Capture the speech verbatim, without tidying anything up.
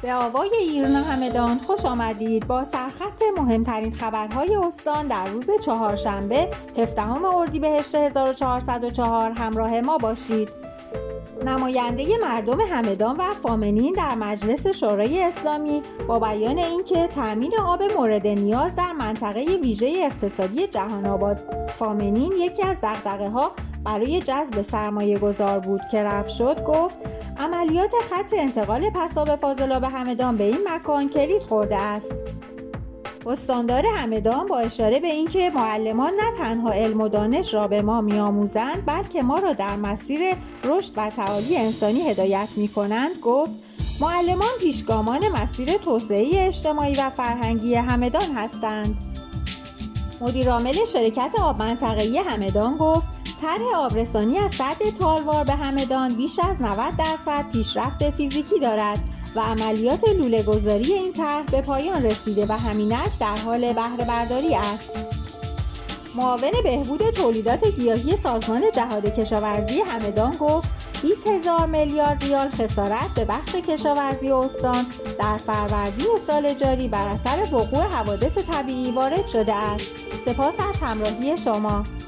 به آوای ایرنا همدان خوش آمدید. با سرخط مهمترین خبرهای استان در روز چهارشنبه هفدهم اردیبهشت هزار و چهارصد و چهار همراه ما باشید. نماینده مردم همدان و فامنین در مجلس شورای اسلامی با بیان اینکه تأمین آب مورد نیاز در منطقه ویژه اقتصادی جهان آباد فامنین یکی از دغدغه‌ها برای جذب سرمایه گذار بود که رفع شد، گفت عملیات خط انتقال پساب فاضلاب همدان به این مکان کلید خورده است. استاندار همدان با اشاره به اینکه معلمان نه تنها علم و دانش را به ما می‌آموزند بلکه ما را در مسیر رشد و تعالی انسانی هدایت می‌کنند، گفت معلمان پیشگامان مسیر توسعه اجتماعی و فرهنگی همدان هستند. مدیرعامل شرکت آب منطقه‌ای همدان گفت طرح آبرسانی از سد تالوار به همدان بیش از نود درصد پیشرفت فیزیکی دارد و عملیات لوله گذاری این طرح به پایان رسیده و همینک در حال بهره برداری است. معاون بهبود تولیدات گیاهی سازمان جهاد کشاورزی همدان گفت بیست هزار میلیارد ریال خسارت به بخش کشاورزی استان در فروردین سال جاری بر اثر وقوع حوادث طبیعی وارد شده است. سپاس از همراهی شما.